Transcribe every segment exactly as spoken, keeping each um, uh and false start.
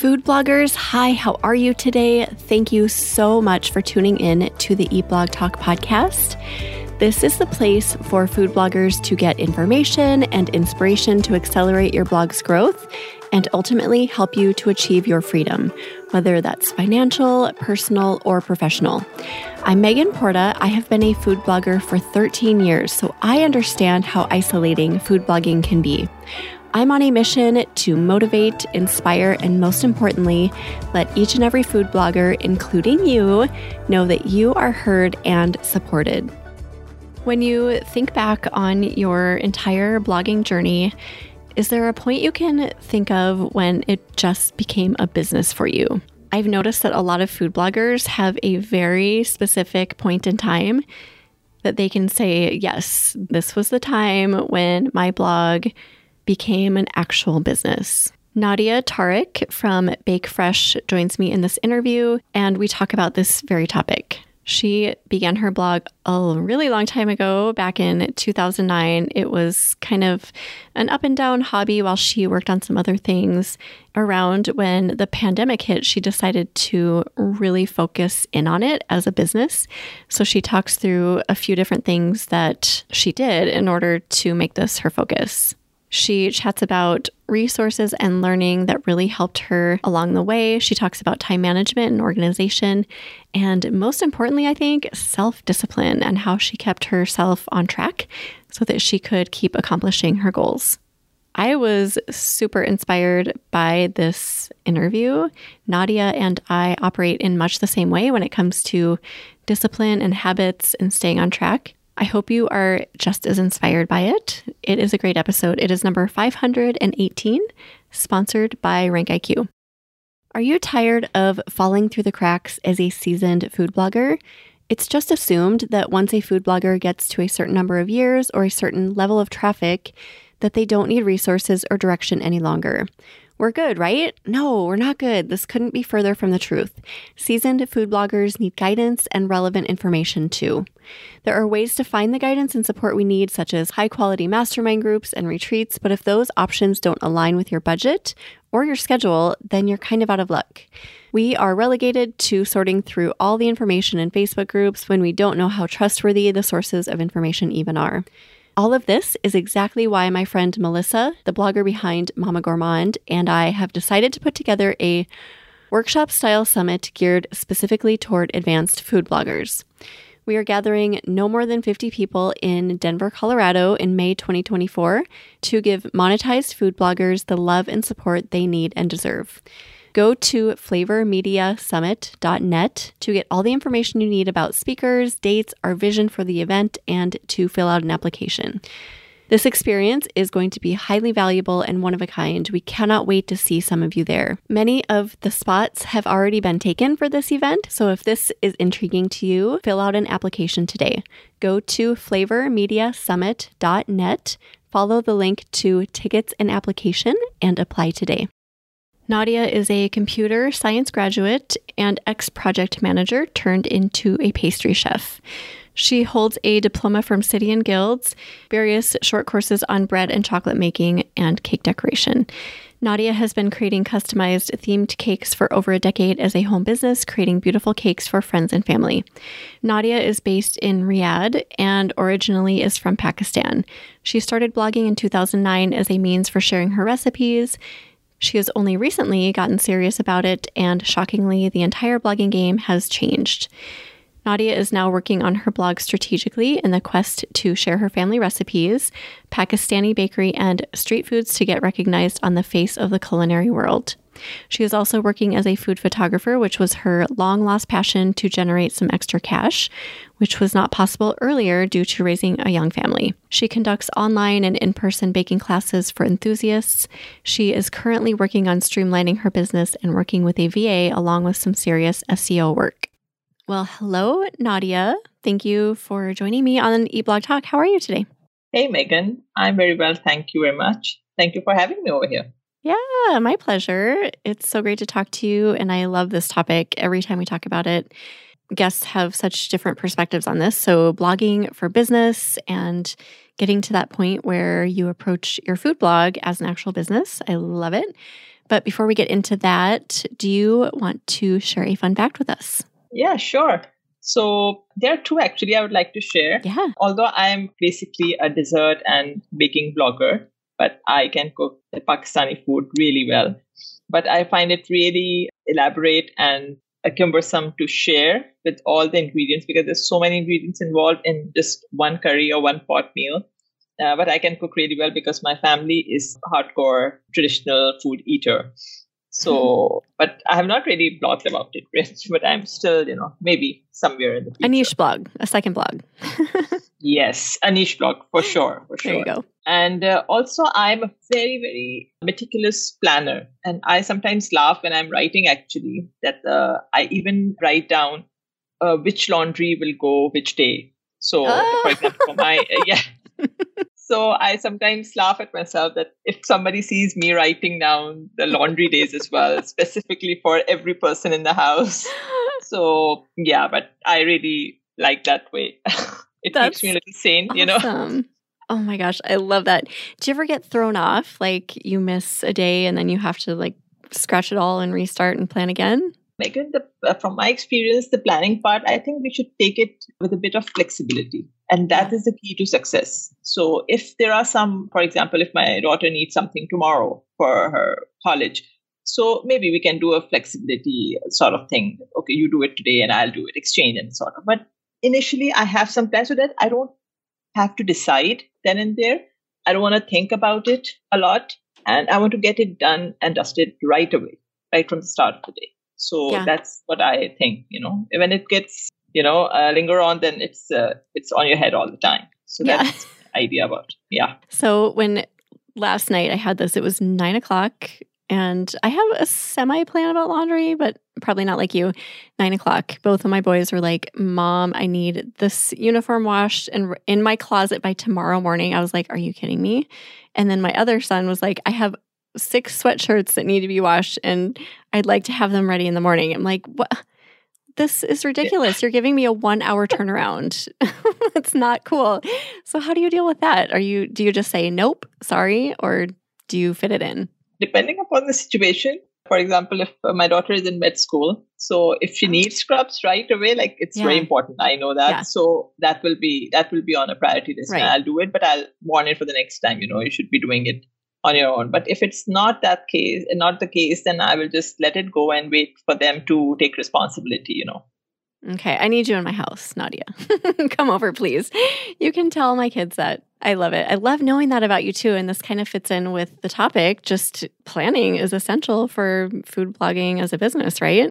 Food bloggers, hi, how are you today? Thank you so much for tuning in to the Eat Blog Talk podcast. This is the place for food bloggers to get information and inspiration to accelerate your blog's growth and ultimately help you to achieve your freedom, whether that's financial, personal, or professional. I'm Megan Porta. I have been a food blogger for thirteen years, so I understand how isolating food blogging can be. I'm on a mission to motivate, inspire, and most importantly, let each and every food blogger, including you, know that you are heard and supported. When you think back on your entire blogging journey, is there a point you can think of when it just became a business for you? I've noticed that a lot of food bloggers have a very specific point in time that they can say, yes, this was the time when my blog became an actual business. Nadia Tariq from Bake Fresh joins me in this interview, and we talk about this very topic. She began her blog a really long time ago, back in two thousand nine. It was kind of an up and down hobby while she worked on some other things. Around when the pandemic hit, she decided to really focus in on it as a business. So she talks through a few different things that she did in order to make this her focus. She chats about resources and learning that really helped her along the way. She talks about time management and organization, and most importantly, I think, self-discipline and how she kept herself on track so that she could keep accomplishing her goals. I was super inspired by this interview. Nadia and I operate in much the same way when it comes to discipline and habits and staying on track. I hope you are just as inspired by it. It is a great episode. It is number five hundred eighteen, sponsored by RankIQ. Are you tired of falling through the cracks as a seasoned food blogger? It's just assumed that once a food blogger gets to a certain number of years or a certain level of traffic, that they don't need resources or direction any longer. We're good, right? No, we're not good. This couldn't be further from the truth. Seasoned food bloggers need guidance and relevant information too. There are ways to find the guidance and support we need, such as high-quality mastermind groups and retreats, but if those options don't align with your budget or your schedule, then you're kind of out of luck. We are relegated to sorting through all the information in Facebook groups when we don't know how trustworthy the sources of information even are. All of this is exactly why my friend Melissa, the blogger behind Mama Gourmand, and I have decided to put together a workshop-style summit geared specifically toward advanced food bloggers. We are gathering no more than fifty people in Denver, Colorado in May twenty twenty-four to give monetized food bloggers the love and support they need and deserve. Go to flavor media summit dot net to get all the information you need about speakers, dates, our vision for the event, and to fill out an application. This experience is going to be highly valuable and one of a kind. We cannot wait to see some of you there. Many of the spots have already been taken for this event, so if this is intriguing to you, fill out an application today. Go to flavor media summit dot net, follow the link to tickets and application, and apply today. Nadia is a computer science graduate and ex-project manager turned into a pastry chef. She holds a diploma from City and Guilds, various short courses on bread and chocolate making, and cake decoration. Nadia has been creating customized themed cakes for over a decade as a home business, creating beautiful cakes for friends and family. Nadia is based in Riyadh and originally is from Pakistan. She started blogging in two thousand nine as a means for sharing her recipes. She has only recently gotten serious about it, and shockingly, the entire blogging game has changed. Nadia is now working on her blog strategically in the quest to share her family recipes, Pakistani bakery, and street foods to get recognized on the face of the culinary world. She is also working as a food photographer, which was her long-lost passion to generate some extra cash, which was not possible earlier due to raising a young family. She conducts online and in-person baking classes for enthusiasts. She is currently working on streamlining her business and working with a V A along with some serious S E O work. Well, hello, Nadia. Thank you for joining me on Eat Blog Talk. How are you today? Hey, Megan. I'm very well. Thank you very much. Thank you for having me over here. Yeah, my pleasure. It's so great to talk to you, and I love this topic. Every time we talk about it, guests have such different perspectives on this. So blogging for business and getting to that point where you approach your food blog as an actual business. I love it. But before we get into that, do you want to share a fun fact with us? Yeah, sure. So there are two actually I would like to share. Yeah. Although I'm basically a dessert and baking blogger, but I can cook the Pakistani food really well. But I find it really elaborate and cumbersome to share with all the ingredients because there's so many ingredients involved in just one curry or one pot meal. Uh, but I can cook really well because my family is hardcore traditional food eater. So, but I have not really blogged about it, Rich, but I'm still, you know, maybe somewhere in the future. A niche blog, a second blog. Yes, a niche blog for sure, for sure. There you go. And uh, also, I'm a very, very meticulous planner. And I sometimes laugh when I'm writing, actually, that uh, I even write down uh, which laundry will go which day. So, oh. for example, for my, uh, yeah. So I sometimes laugh at myself that if somebody sees me writing down the laundry days as well, specifically for every person in the house. So yeah, but I really like that way. It That's keeps me a little sane, you awesome. know? Oh my gosh, I love that. Do you ever get thrown off? Like you miss a day and then you have to like scratch it all and restart and plan again? Megan, the, uh, from my experience, the planning part, I think we should take it with a bit of flexibility. And that is the key to success. So if there are some, for example, if my daughter needs something tomorrow for her college, so maybe we can do a flexibility sort of thing. Okay, you do it today and I'll do it, exchange and sort of. But initially, I have some plans so that I don't have to decide then and there. I don't want to think about it a lot. And I want to get it done and dusted right away, right from the start of the day. So yeah. That's what I think, you know, when it gets, you know, uh, linger on, then it's uh, it's on your head all the time. So yeah. That's the idea about it. Yeah. So when last night I had this, it was nine o'clock and I have a semi plan about laundry, but probably not like you. Nine o'clock, both of my boys were like, Mom, I need this uniform washed and in my closet by tomorrow morning. I was like, are you kidding me? And then my other son was like, I have six sweatshirts that need to be washed and I'd like to have them ready in the morning. I'm like, what? This is ridiculous. You're giving me a one hour turnaround. It's not cool. So how do you deal with that? Are you, do you just say, nope, sorry, or do you fit it in? Depending upon the situation. For example, if uh, my daughter is in med school, so if she needs scrubs right away, like it's yeah. very important. I know that. Yeah. So that will be, that will be on a priority list. Right. And I'll do it, but I'll warn it for the next time. You know, you should be doing it on your own. But if it's not that case, not the case, then I will just let it go and wait for them to take responsibility, you know. Okay. I need you in my house, Nadia. Come over, please. You can tell my kids that. I love it. I love knowing that about you too. And this kind of fits in with the topic. Just planning is essential for food blogging as a business, right?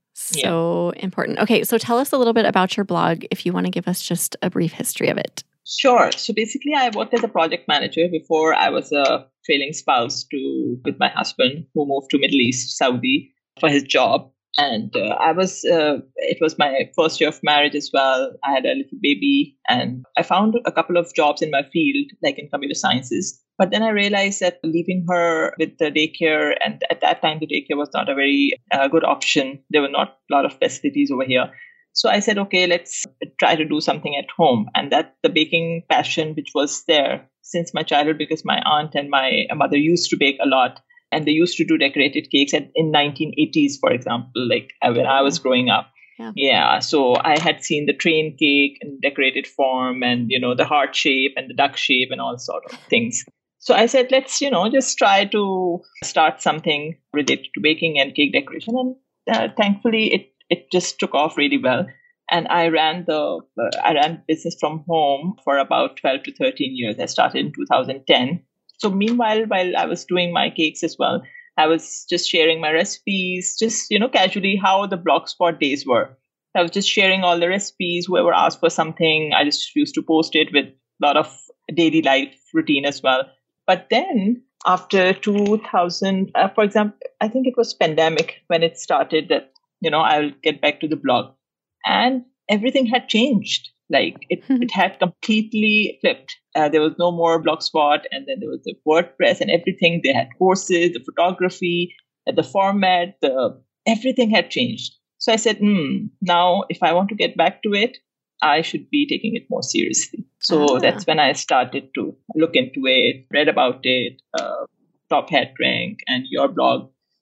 So yeah. important. Okay. So tell us a little bit about your blog if you want to give us just a brief history of it. Sure. So basically, I worked as a project manager before I was a trailing spouse to with my husband who moved to Middle East, Saudi for his job. And uh, I was, uh, it was my first year of marriage as well. I had a little baby and I found a couple of jobs in my field, like in computer sciences. But then I realized that leaving her with the daycare, and at that time, the daycare was not a very uh, good option. There were not a lot of facilities over here. So I said, okay, let's try to do something at home. And that the baking passion, which was there since my childhood, because my aunt and my mother used to bake a lot. And they used to do decorated cakes at, in nineteen eighties, for example, like when I was growing up. Yeah. yeah. So I had seen the train cake in decorated form and, you know, the heart shape and the duck shape and all sort of things. So I said, let's, you know, just try to start something related to baking and cake decoration. And uh, thankfully, it, it just took off really well. And I ran the uh, I ran business from home for about twelve to thirteen years. I started in two thousand ten. So meanwhile, while I was doing my cakes as well, I was just sharing my recipes, just, you know, casually how the Blogspot days were. I was just sharing all the recipes. Whoever asked for something, I just used to post it with a lot of daily life routine as well. But then after two thousand, uh, for example, I think it was pandemic when it started that, you know, I'll get back to the blog. And everything had changed. Like it, it had completely flipped. Uh, there was no more Blogspot, and then there was the WordPress and everything. They had courses, the photography, the format, the everything had changed. So I said, hmm, now if I want to get back to it, I should be taking it more seriously. So ah. that's when I started to look into it, read about it, uh, Top Hat Rank and your blog.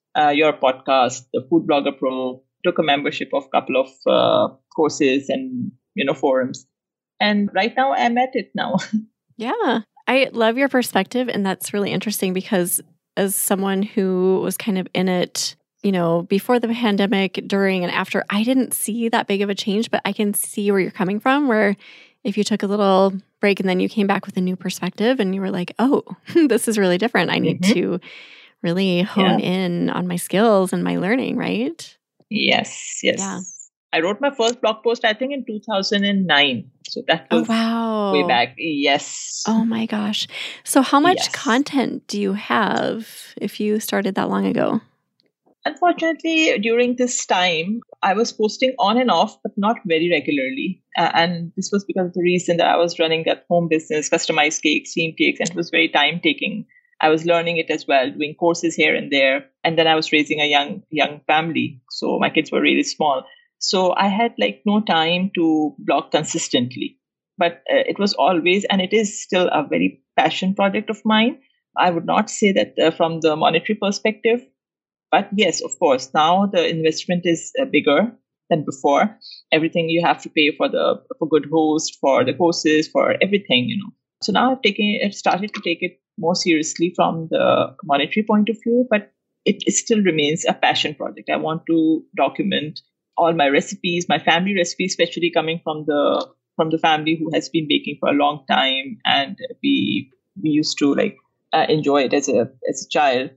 uh, your podcast, the Food Blogger Pro, took a membership of a couple of uh, courses and, you know, forums. And right now I'm at it now. Yeah, I love your perspective. And that's really interesting because as someone who was kind of in it, you know, before the pandemic, during and after, I didn't see that big of a change, but I can see where you're coming from, where if you took a little break and then you came back with a new perspective and you were like, oh, this is really different. I need mm-hmm. to really hone yeah. in on my skills and my learning, right? Yes, yes. Yeah. I wrote my first blog post, I think, in two thousand nine. So that was oh, wow. way back. Yes. Oh my gosh. So how much yes. content do you have if you started that long ago? Unfortunately, during this time, I was posting on and off, but not very regularly. Uh, and this was because of the reason that I was running that home business, customized cakes, theme cakes, and it was very time taking. I was learning it as well, doing courses here and there. And then I was raising a young, young family. So my kids were really small. So I had like no time to blog consistently. But uh, it was always, and it is still a very passion project of mine. I would not say that uh, from the monetary perspective. But yes, of course, now the investment is uh, bigger than before. Everything you have to pay for the for good host, for the courses, for everything, you know. So now I've taken, I've started to take it more seriously from the monetary point of view, but it, it still remains a passion project. I want to document all my recipes, my family recipes, especially coming from the from the family who has been baking for a long time, and we we used to like uh, enjoy it as a as a child.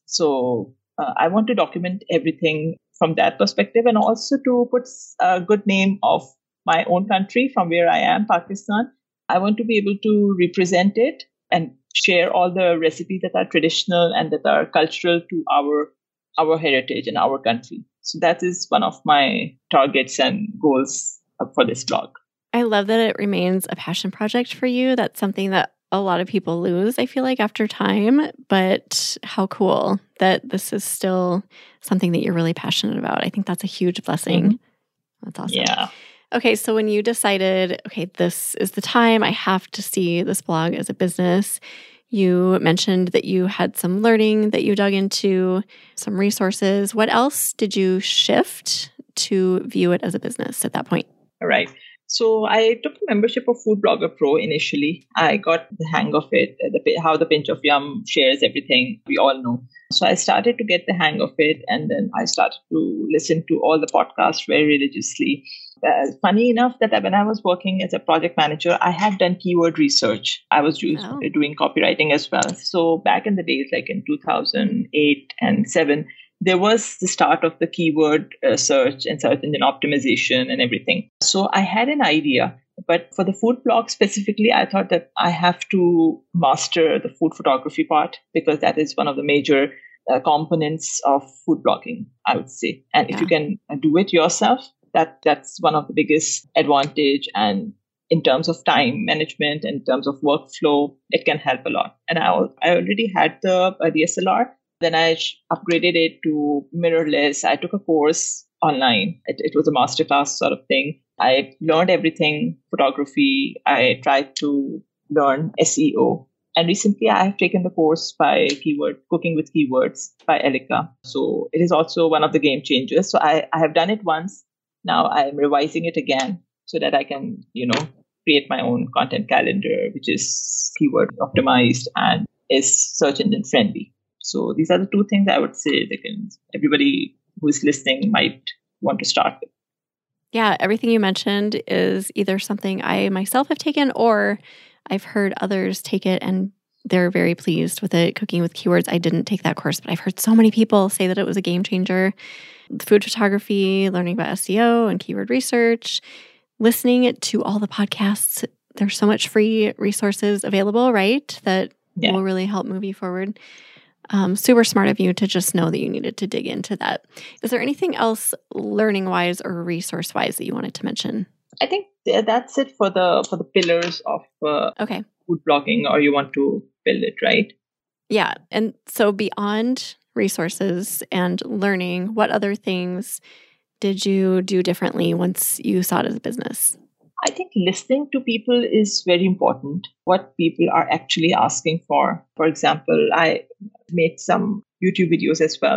So. Uh, I want to document everything from that perspective, and also to put a good name of my own country from where I am, Pakistan. I want to be able to represent it and share all the recipes that are traditional and that are cultural to our our heritage and our country. So that is one of my targets and goals for this blog. I love that it remains a passion project for you. That's something that a lot of people lose, I feel like, after time, but how cool that this is still something that you're really passionate about. I think that's a huge blessing. Mm-hmm. That's awesome. Yeah. Okay, so when you decided, okay, this is the time, I have to see this blog as a business, you mentioned that you had some learning that you dug into, some resources. What else did you shift to view it as a business at that point? All right. So I took a membership of Food Blogger Pro initially. I got the hang of it, the, how the Pinch of Yum shares everything, we all know. So I started to get the hang of it, and then I started to listen to all the podcasts very religiously. Uh, funny enough that when I was working as a project manager, I had done keyword research. I was used, oh. doing copywriting as well. So back in the days, like in two thousand eight and seven, there was the start of the keyword uh, search and search engine optimization and everything. So I had an idea, but for the food blog specifically, I thought that I have to master the food photography part, because that is one of the major uh, components of food blogging, I would say. And yeah. if you can do it yourself, that that's one of the biggest advantage. And in terms of time management, in terms of workflow, it can help a lot. And I, I already had the uh, D S L R. Then I upgraded it to mirrorless. I took a course online. It, it was a masterclass sort of thing. I learned everything, photography. I tried to learn S E O. And recently I have taken the course by Keyword, Cooking with Keywords by Elika. So it is also one of the game changers. So I, I have done it once. Now I'm revising it again so that I can, you know, create my own content calendar, which is keyword optimized and is search engine friendly. So these are the two things I would say that can, everybody who is listening might want to start with. Yeah, everything you mentioned is either something I myself have taken, or I've heard others take it and they're very pleased with it. Cooking with Keywords, I didn't take that course, but I've heard so many people say that it was a game changer. Food photography, learning about S E O and keyword research, listening to all the podcasts. There's so much free resources available, right? That yeah. will really help move you forward. Um, super smart of you to just know that you needed to dig into that. Is there anything else learning-wise or resource-wise that you wanted to mention? I think that's it for the for the pillars of uh, okay. food blogging, or you want to build it, right? Yeah. And so beyond resources and learning, what other things did you do differently once you saw it as a business? I think listening to people is very important. What people are actually asking for. For example, I made some YouTube videos as well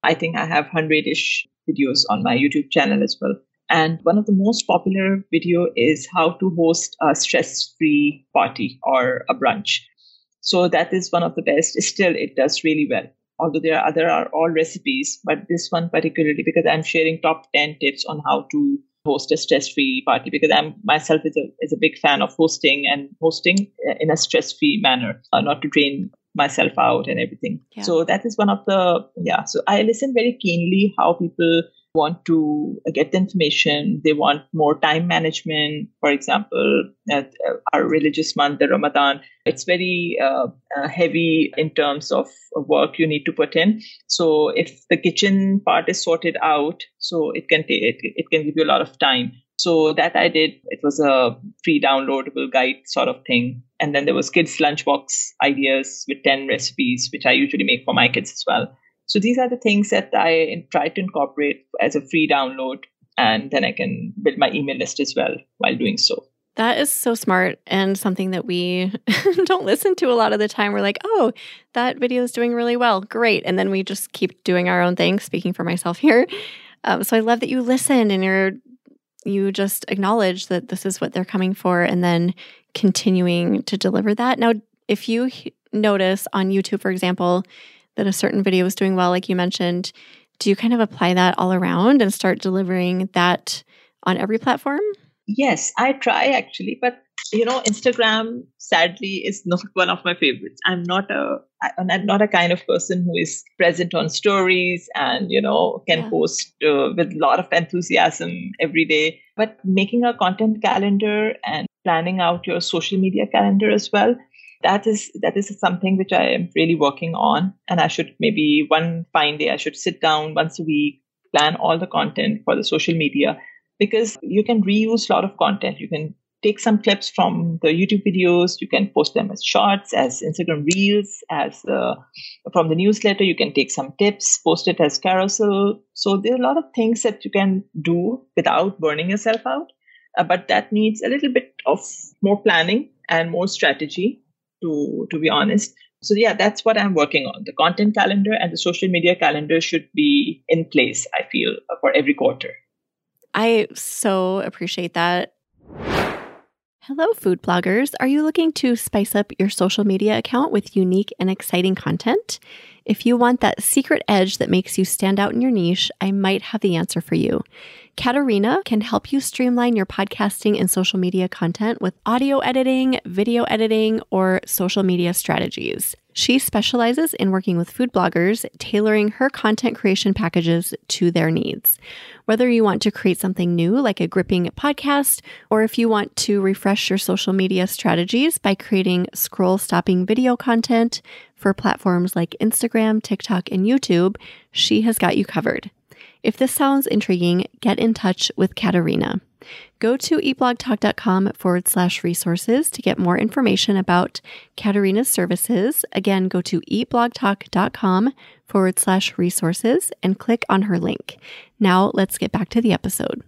I think I have one hundred-ish videos on my YouTube channel as well. And one of the most popular video is how to host a stress-free party or a brunch. So that is one of the best. Still, it does really well. Although there are other are all recipes, but this one particularly because I'm sharing top ten tips on how to host a stress-free party, because I'm myself is a is a big fan of hosting and hosting in a stress-free manner, uh, not to drain myself out and everything. Yeah. So that is one of the, yeah. So I listen very keenly how people want to get the information. They want more time management. For example, at our religious month, the Ramadan, it's very uh, uh, heavy in terms of work you need to put in. So if the kitchen part is sorted out, so it can take it, it can give you a lot of time. So that I did. It was a free downloadable guide sort of thing. And then there was kids lunchbox ideas with ten recipes, which I usually make for my kids as well. So these are the things that I try to incorporate as a free download, and then I can build my email list as well while doing so. That is so smart and something that we don't listen to a lot of the time. We're like, oh, that video is doing really well. Great. And then we just keep doing our own thing, speaking for myself here. Um, so I love that you listen and you're you just acknowledge that this is what they're coming for and then continuing to deliver that. Now, if you notice on YouTube, for example, that a certain video is doing well, like you mentioned, do you kind of apply that all around and start delivering that on every platform? Yes, I try actually, but you know, Instagram sadly is not one of my favorites. I'm not a I'm not a kind of person who is present on stories and you know can yeah. post uh, with a lot of enthusiasm every day. But making a content calendar and planning out your social media calendar as well, that is that is something which I am really working on. And I should maybe one fine day I should sit down once a week, plan all the content for the social media, because you can reuse a lot of content. You can take some clips from the YouTube videos. You can post them as shorts, as Instagram reels, as uh, from the newsletter. You can take some tips, post it as carousel. So there are a lot of things that you can do without burning yourself out. Uh, but that needs a little bit of more planning and more strategy, to, to be honest. So yeah, that's what I'm working on. The content calendar and the social media calendar should be in place, I feel, for every quarter. I so appreciate that. Hello, food bloggers. Are you looking to spice up your social media account with unique and exciting content? If you want that secret edge that makes you stand out in your niche, I might have the answer for you. Katerina can help you streamline your podcasting and social media content with audio editing, video editing, or social media strategies. She specializes in working with food bloggers, tailoring her content creation packages to their needs. Whether you want to create something new, like a gripping podcast, or if you want to refresh your social media strategies by creating scroll-stopping video content for platforms like Instagram, TikTok, and YouTube, she has got you covered. If this sounds intriguing, get in touch with Katerina. Go to eatblogtalk.com forward slash resources to get more information about Katerina's services. Again, go to eatblogtalk.com forward slash resources and click on her link. Now let's get back to the episode.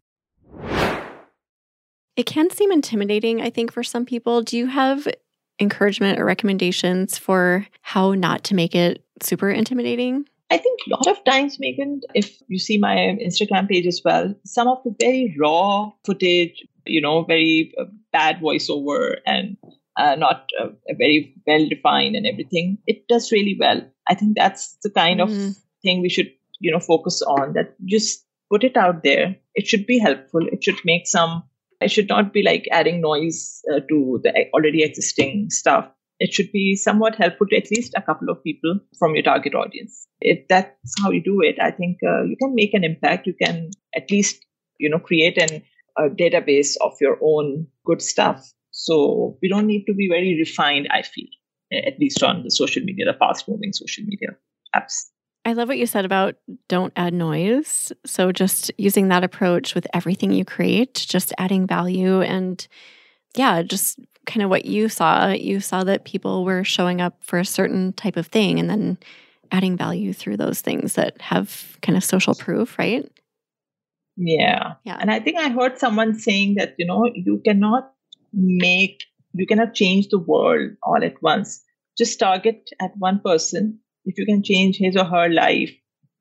It can seem intimidating, I think, for some people. Do you have encouragement or recommendations for how not to make it super intimidating? I think a lot of times, Megan, if you see my Instagram page as well, some of the very raw footage, you know, very uh, bad voiceover and uh, not uh, very well defined and everything, it does really well. I think that's the kind mm-hmm. of thing we should, you know, focus on, that just put it out there. It should be helpful. It should make some, it should not be like adding noise uh, to the already existing stuff. It should be somewhat helpful to at least a couple of people from your target audience. If that's how you do it, I think uh, you can make an impact. You can at least, you know, create an, a database of your own good stuff. So we don't need to be very refined, I feel, at least on the social media, the fast-moving social media apps. I love what you said about don't add noise. So just using that approach with everything you create, just adding value and yeah, just kind of what you saw. You saw that people were showing up for a certain type of thing and then adding value through those things that have kind of social proof, right? Yeah. Yeah. And I think I heard someone saying that, you know, you cannot make, you cannot change the world all at once. Just target at one person. If you can change his or her life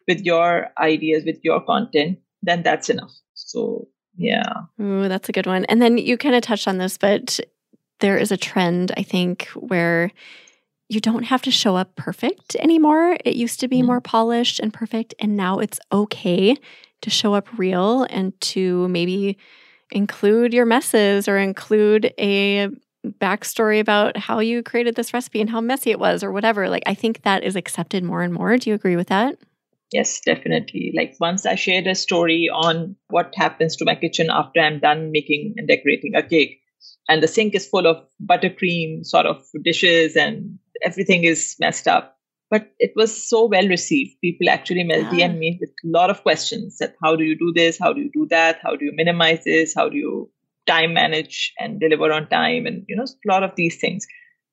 with your ideas, with your content, then that's enough. So, yeah. Ooh, that's a good one. And then you kind of touched on this, but there is a trend, I think, where you don't have to show up perfect anymore. It used to be mm-hmm. more polished and perfect, and now it's okay to show up real and to maybe include your messes or include a backstory about how you created this recipe and how messy it was or whatever. Like, I think that is accepted more and more. Do you agree with that? Yes, definitely. Like once I shared a story on what happens to my kitchen after I'm done making and decorating a cake, and the sink is full of buttercream sort of dishes and everything is messed up. But it was so well received. People actually yeah. D M me with a lot of questions that how do you do this? How do you do that? How do you minimize this? How do you time manage and deliver on time? And, you know, a lot of these things.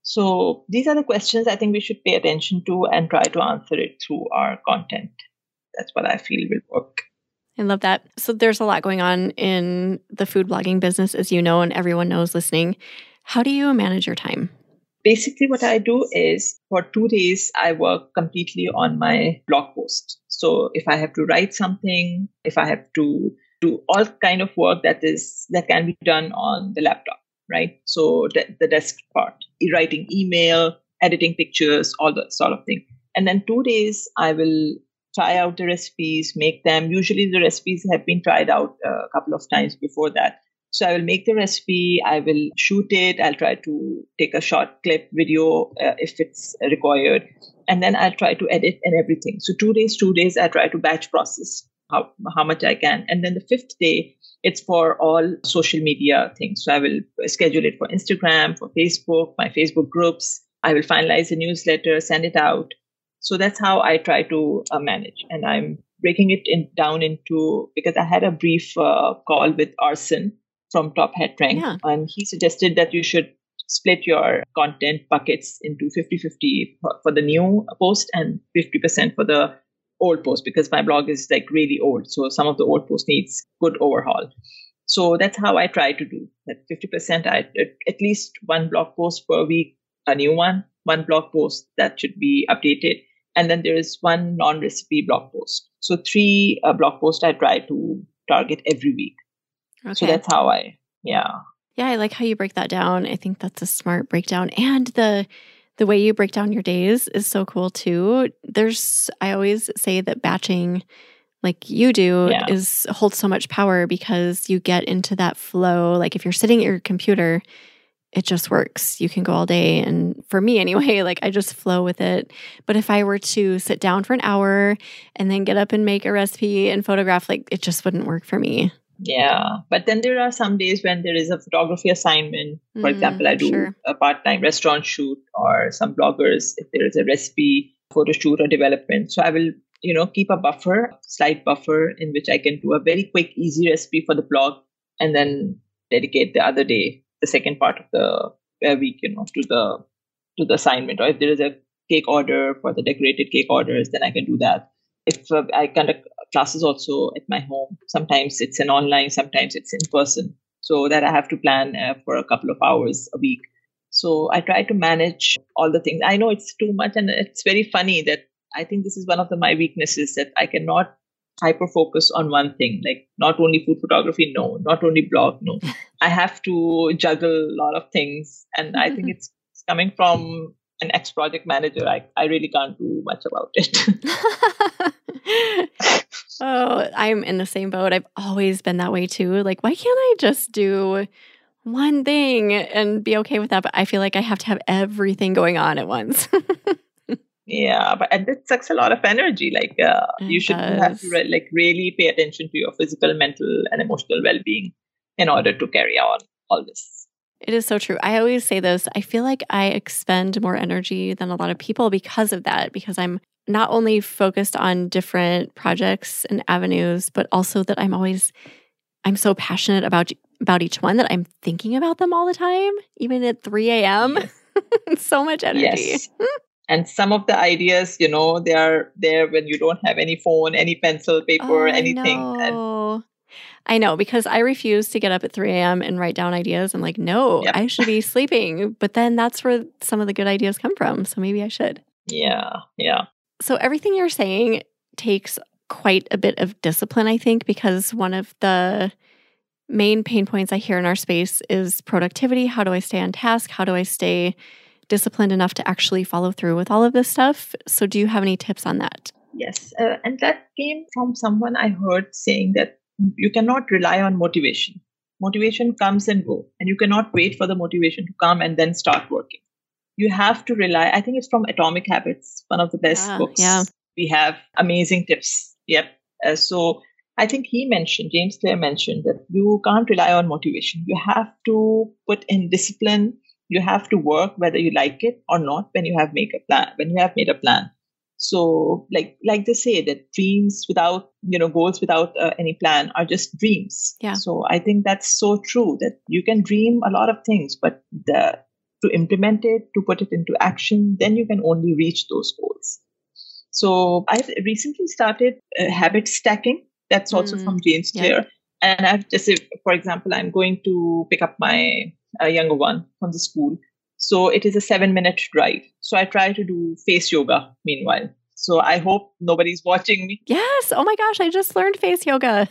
So these are the questions I think we should pay attention to and try to answer it through our content. That's what I feel will work. I love that. So there's a lot going on in the food blogging business, as you know, and everyone knows listening. How do you manage your time? Basically, what I do is for two days, I work completely on my blog post. So if I have to write something, if I have to do all kind of work that is that can be done on the laptop, right? So the, the desk part, writing email, editing pictures, all that sort of thing. And then two days, I will try out the recipes, make them. Usually the recipes have been tried out a couple of times before that. So I will make the recipe, I will shoot it, I'll try to take a short clip video uh, if it's required, and then I'll try to edit and everything. So two days, two days, I try to batch process how, how much I can. And then the fifth day, it's for all social media things. So I will schedule it for Instagram, for Facebook, my Facebook groups. I will finalize a newsletter, send it out. So that's how I try to uh, manage. And I'm breaking it in, down into, because I had a brief uh, call with Arsen from Top Hat Rank, yeah. and he suggested that you should split your content buckets into fifty-fifty for, for the new post and fifty percent for the old post, because my blog is like really old. So some of the old post needs good overhaul. So that's how I try to do that. fifty percent, I at least one blog post per week, a new one, one blog post that should be updated. And then there is one non-recipe blog post. So three uh, blog posts I try to target every week. Okay. So that's how I, yeah. Yeah, I like how you break that down. I think that's a smart breakdown. And the the way you break down your days is so cool too. There's, I always say that batching like you do yeah. is holds so much power because you get into that flow. Like if you're sitting at your computer, it just works. You can go all day. And for me anyway, like I just flow with it. But if I were to sit down for an hour and then get up and make a recipe and photograph, like it just wouldn't work for me. Yeah. But then there are some days when there is a photography assignment. For mm, example, I do sure. a part-time restaurant shoot, or some bloggers, if there is a recipe photo shoot or development. So I will, you know, keep a buffer, slight buffer in which I can do a very quick, easy recipe for the blog and then dedicate the other day, the second part of the week, you know, to the to the assignment. Or if there is a cake order for the decorated cake orders, then I can do that. If uh, I conduct classes also at my home, sometimes it's an online, sometimes it's in person, so that I have to plan uh, for a couple of hours a week. So I try to manage all the things. I know it's too much, and it's very funny that I think this is one of the, my weaknesses, that I cannot hyper focus on one thing, like not only food photography, no, not only blog, no. I have to juggle a lot of things, and I think it's coming from an ex-project manager. I, I really can't do much about it. Oh, I'm in the same boat. I've always been that way too. Like, why can't I just do one thing and be okay with that? But I feel like I have to have everything going on at once. Yeah, but and it sucks a lot of energy. Like uh, you should does. have to re- like really pay attention to your physical, mental, and emotional well-being in order to carry on all this. It is so true. I always say this. I feel like I expend more energy than a lot of people because of that, because I'm not only focused on different projects and avenues, but also that I'm always, I'm so passionate about about each one that I'm thinking about them all the time, even at three a.m. Yes. So much energy. Yes. And some of the ideas, you know, they are there when you don't have any phone, any pencil, paper, oh, anything. I know. And I know, because I refuse to get up at three a.m. and write down ideas. I'm like, no, yep. I should be sleeping. But then that's where some of the good ideas come from. So maybe I should. Yeah, yeah. So everything you're saying takes quite a bit of discipline, I think, because one of the main pain points I hear in our space is productivity. How do I stay on task? How do I stay disciplined enough to actually follow through with all of this stuff? So do you have any tips on that? Yes. Uh, and that came from someone I heard saying that you cannot rely on motivation. Motivation comes and go, and you cannot wait for the motivation to come and then start working. You have to rely. I think it's from Atomic Habits, one of the best ah, books. Yeah. We have amazing tips. Yep. Uh, so I think he mentioned, James Clear mentioned that you can't rely on motivation. You have to put in discipline. You have to work whether you like it or not when you have make a plan, when you have made a plan. So like, like they say that dreams without, you know, goals without uh, any plan are just dreams. Yeah. So I think that's so true that you can dream a lot of things, but the, to implement it, to put it into action, then you can only reach those goals. So I've recently started uh, habit stacking. That's also mm, from James Clear. Yeah. And I've just, if, for example, I'm going to pick up my uh, younger one from the school. So it is a seven minute drive. So I try to do face yoga meanwhile. So I hope nobody's watching me. Yes. Oh my gosh. I just learned face yoga.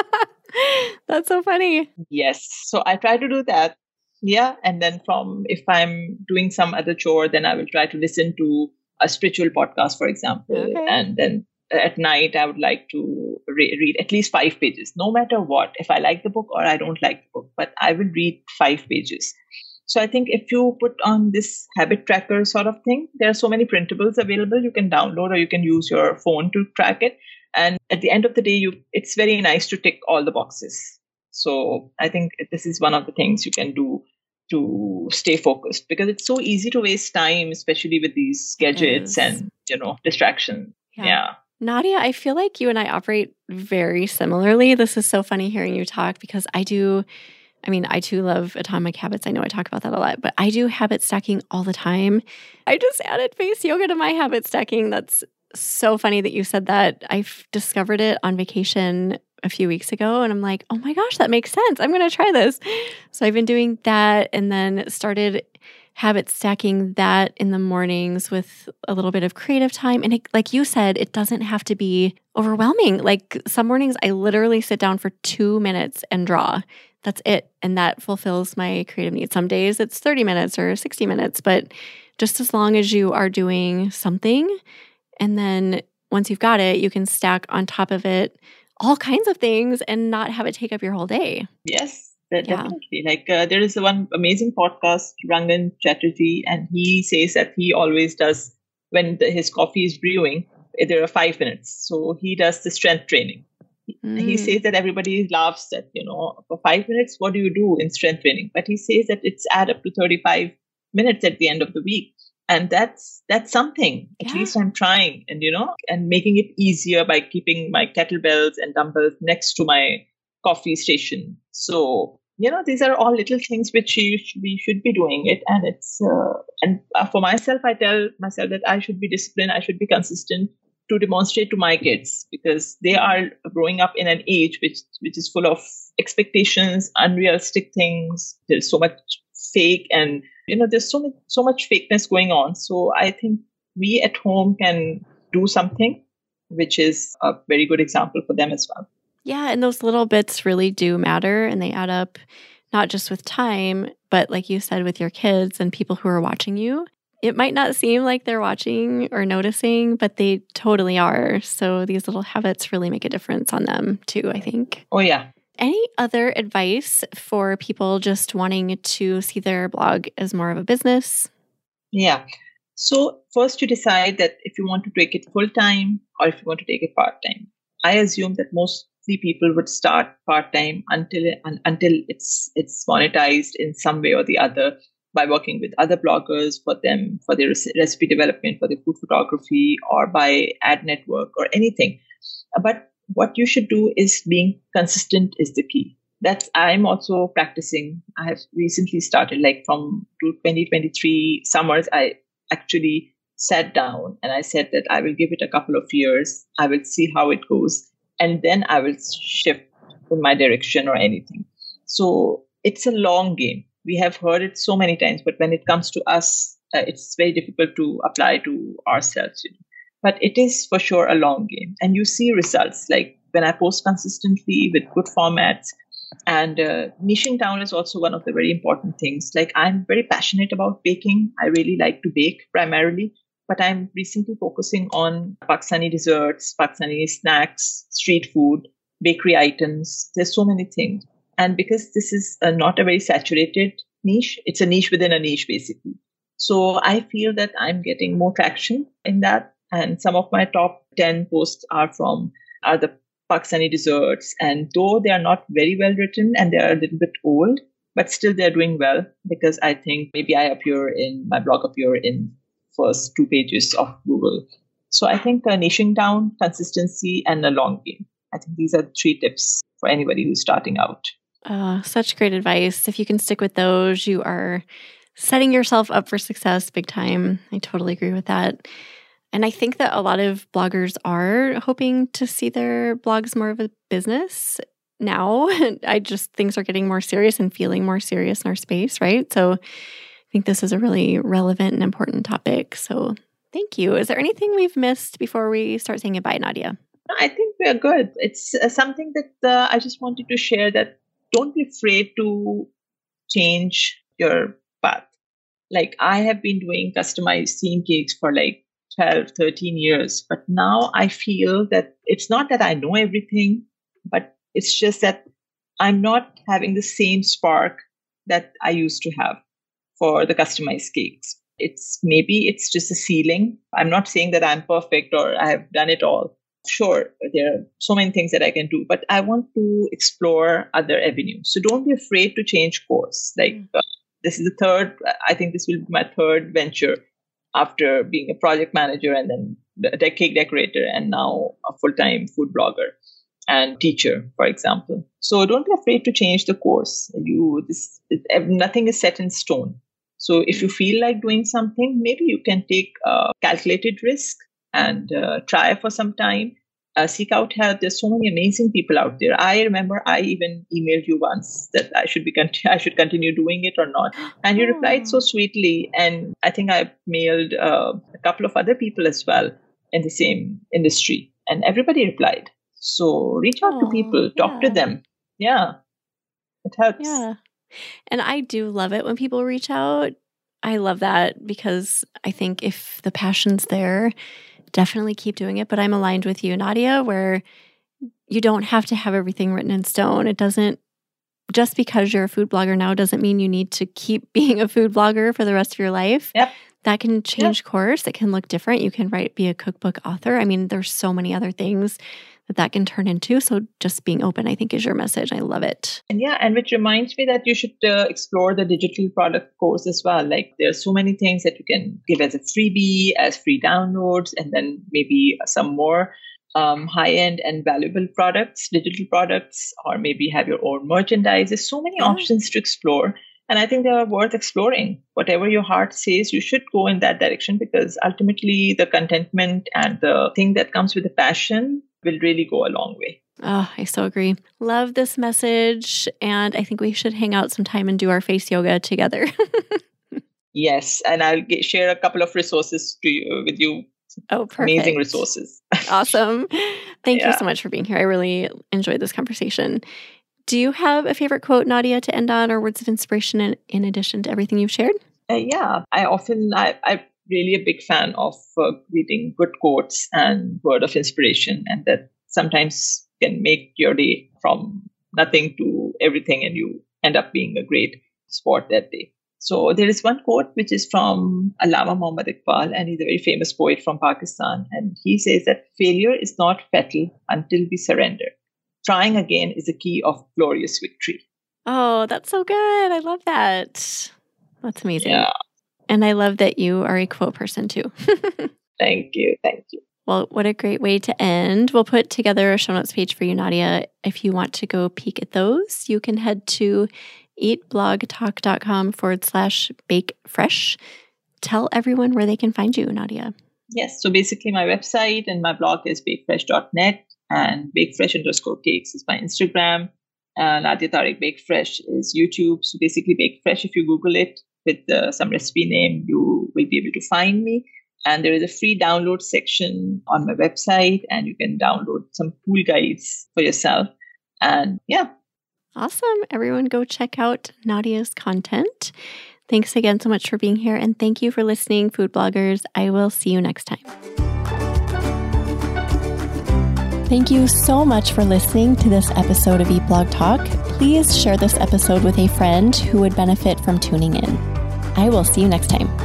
That's so funny. Yes. So I try to do that. Yeah. And then from, if I'm doing some other chore, then I will try to listen to a spiritual podcast, for example. Okay. And then at night, I would like to re- read at least five pages, no matter what, if I like the book or I don't like the book, but I will read five pages. So I think if you put on this habit tracker sort of thing, there are so many printables available. You can download or you can use your phone to track it. And at the end of the day, you it's very nice to tick all the boxes. So I think this is one of the things you can do to stay focused, because it's so easy to waste time, especially with these gadgets and, you know, distraction. Yeah. yeah. Nadia, I feel like you and I operate very similarly. This is so funny hearing you talk, because I do, I mean, I too love Atomic Habits. I know I talk about that a lot, but I do habit stacking all the time. I just added face yoga to my habit stacking. That's so funny that you said that. I discovered it on vacation a few weeks ago, and I'm like, oh my gosh, that makes sense. I'm going to try this. So I've been doing that, and then started habit stacking that in the mornings with a little bit of creative time. And it, like you said, it doesn't have to be overwhelming. Like some mornings I literally sit down for two minutes and draw. That's it. And that fulfills my creative needs. Some days it's thirty minutes or sixty minutes, but just as long as you are doing something, and then once you've got it, you can stack on top of it all kinds of things and not have it take up your whole day. Yes. Definitely. Yeah. Like uh, there is one amazing podcast, Rangan Chatterjee, and he says that he always does, when the, his coffee is brewing, there are five minutes. So he does the strength training. Mm. He says that everybody laughs at, you know, for five minutes, what do you do in strength training? But he says that it's add up to thirty-five minutes at the end of the week. And that's that's something. At yeah. least I'm trying, and, you know, and making it easier by keeping my kettlebells and dumbbells next to my coffee station. So, you know, these are all little things which you sh- we should be doing it. And it's, uh, and for myself, I tell myself that I should be disciplined. I should be consistent to demonstrate to my kids, because they are growing up in an age which, which is full of expectations, unrealistic things. There's so much fake, and, you know, there's so much, so much fakeness going on. So I think we at home can do something which is a very good example for them as well. Yeah, and those little bits really do matter, and they add up not just with time, but like you said, with your kids and people who are watching you. It might not seem like they're watching or noticing, but they totally are. So these little habits really make a difference on them too, I think. Oh, yeah. Any other advice for people just wanting to see their blog as more of a business? Yeah. So first you decide that if you want to take it full-time or if you want to take it part-time. I assume that most people would start part-time until until it's it's monetized in some way or the other, by working with other bloggers for them, for their recipe development, for their food photography, or by ad network or anything. But what you should do is being consistent is the key. That's I'm also practicing. I have recently started, like from twenty twenty-three summers, I actually sat down and I said that I will give it a couple of years. I will see how it goes. And then I will shift in my direction or anything. So it's a long game. We have heard it so many times, but when it comes to us, uh, it's very difficult to apply to ourselves. You know? but it is for sure a long game. And you see results like when I post consistently with good formats. And uh, niching down is also one of the very important things. Like I'm very passionate about baking. I really like to bake primarily, but I'm recently focusing on Pakistani desserts, Pakistani snacks, street food, bakery items. There's so many things. And because this is uh, not a very saturated niche, it's a niche within a niche, basically. So I feel that I'm getting more traction in that. And some of my top ten posts are from are the Pakistani desserts. And though they are not very well written and they are a little bit old, but still they're doing well because I think maybe I appear in, my blog appear in first two pages of Google. So I think uh, niching down, consistency, and a long game. I think these are three tips for anybody who's starting out. Oh, such great advice. If you can stick with those, you are setting yourself up for success big time. I totally agree with that. And I think that a lot of bloggers are hoping to see their blogs more of a business now. I just, things are getting more serious and feeling more serious in our space, right? So I think this is a really relevant and important topic. So thank you. Is there anything we've missed before we start saying goodbye, Nadia? I think we're good. It's uh, something that uh, I just wanted to share, that don't be afraid to change your path. Like I have been doing customized theme cakes for like twelve, thirteen years, but now I feel that it's not that I know everything, but it's just that I'm not having the same spark that I used to have for the customized cakes. It's maybe it's just a ceiling. I'm not saying that I'm perfect or I have done it all. Sure, there are so many things that I can do, but I want to explore other avenues. So don't be afraid to change course. Like uh, this is the third, I think this will be my third venture after being a project manager and then a cake decorator and now a full-time food blogger and teacher, for example. So don't be afraid to change the course. You this it, nothing is set in stone. So if you feel like doing something, maybe you can take a calculated risk and uh, try for some time. Uh, seek out help. There's so many amazing people out there. I remember I even emailed you once that I should be con- I should continue doing it or not, and you replied so sweetly. And I think I mailed uh, a couple of other people as well in the same industry, and everybody replied. So reach out Oh, to people, talk yeah. to them. Yeah, it helps. Yeah. And I do love it when people reach out. I love that because I think if the passion's there, definitely keep doing it. But I'm aligned with you, Nadia, where you don't have to have everything written in stone. It doesn't, just because you're a food blogger now doesn't mean you need to keep being a food blogger for the rest of your life. Yep. That can change Yep. course. It can look different. You can write, be a cookbook author. I mean, there's so many other things that that can turn into. So just being open, I think, is your message. I love it. And yeah, and which reminds me that you should uh, explore the digital product course as well. Like there's so many things that you can give as a freebie, as free downloads, and then maybe some more um, high-end and valuable products, digital products, or maybe have your own merchandise. There's so many Yeah. options to explore. And I think they are worth exploring. Whatever your heart says, you should go in that direction because ultimately the contentment and the thing that comes with the passion will really go a long way. Oh, I so agree. Love this message. And I think we should hang out sometime and do our face yoga together. Yes. And I'll get, share a couple of resources to you with you. Oh, perfect. Amazing resources. Awesome. Thank Yeah. you so much for being here. I really enjoyed this conversation. Do you have a favorite quote, Nadia, to end on, or words of inspiration in, in addition to everything you've shared? Uh, yeah, I often, I, I'm really a big fan of uh, reading good quotes and word of inspiration, and that sometimes can make your day from nothing to everything, and you end up being a great sport that day. So there is one quote which is from Allama Muhammad Iqbal, and he's a very famous poet from Pakistan. And he says that failure is not fatal until we surrender. Trying again is the key of glorious victory. Oh, that's so good. I love that. That's amazing. Yeah. And I love that you are a quote person too. Thank you. Thank you. Well, what a great way to end. We'll put together a show notes page for you, Nadia. If you want to go peek at those, you can head to eatblogtalk.com forward slash bake fresh. Tell everyone where they can find you, Nadia. Yes. So basically my website and my blog is bakefresh dot net, and bakefresh underscore cakes is my Instagram. Uh, Nadia Tariq Bakefresh is YouTube. So basically Bakefresh, if you Google it with uh, some recipe name, you will be able to find me. And there is a free download section on my website, and you can download some cool guides for yourself. And yeah. Awesome. Everyone go check out Nadia's content. Thanks again so much for being here. And thank you for listening, food bloggers. I will see you next time. Thank you so much for listening to this episode of Eat Blog Talk. Please share this episode with a friend who would benefit from tuning in. I will see you next time.